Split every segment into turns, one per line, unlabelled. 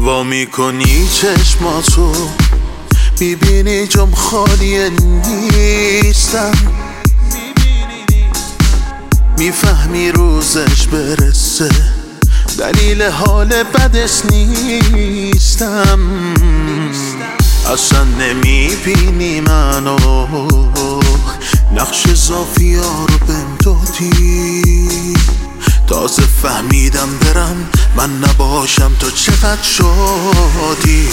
وا میکنی چشماتو میبینی جام خالی نیستم، میفهمی روزش برسه دلیل حال بدش نیستم. اصلا نمیبینی منو، نقش زافیا رو بهم دادی، تازه فهمیدم برم من نباشم تو چقدر شادی.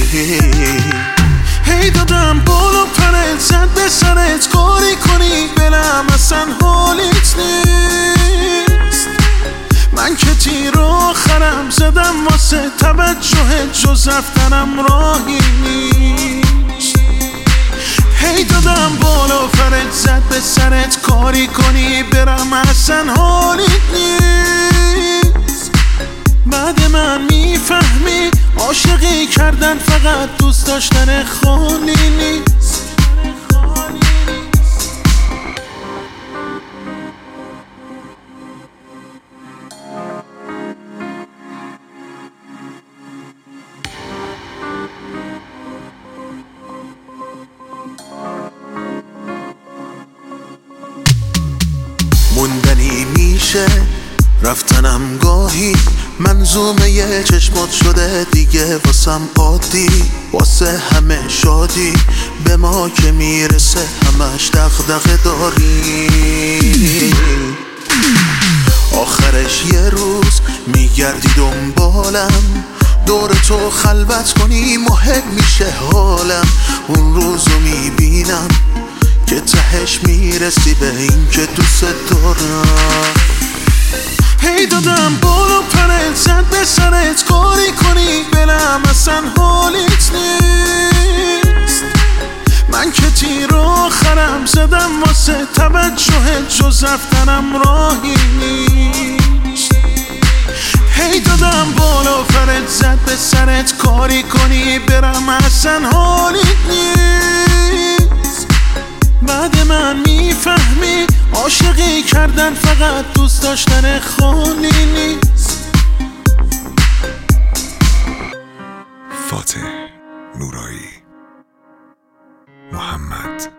هی دادم بالا پرت زد به سرت کاری کنی برم اصلا حالیت نیست. من که تیر آخرم زدم واسه توجه جز رفتنم راهی نیست. هی دادم بالا پرت زد به سرت کاری کنی برم اصلا حالیت نیست. بعد من میفهمی عاشقی کردن فقط دوست داشتن خالی نیست. موندنی میشه رفتنم گاهی، منظومه یه چشمات شده دیگه واسم عادی. واسه همه شادی به ما که میرسه همش دغدغه داری. آخرش یه روز میگردی دنبالم، دور تو خلوت کنی مهم میشه حالم. اون روزو میبینم که تهش میرسی به این که دوست دارم. هی دادم بالا پرت زد به سرت کاری کنی برم اصلا حالیت نیست. من که تیر آخرم زدم واسه توجه جز رفتنم راهی نیست. هی دادم بالا پرت زد به سرت کاری کنی برم اصلا حالیت نیست. بعد من میفهمی عاشقی کردن فقط دوست داشتن خالی نیست.
فاتح نورایی محمد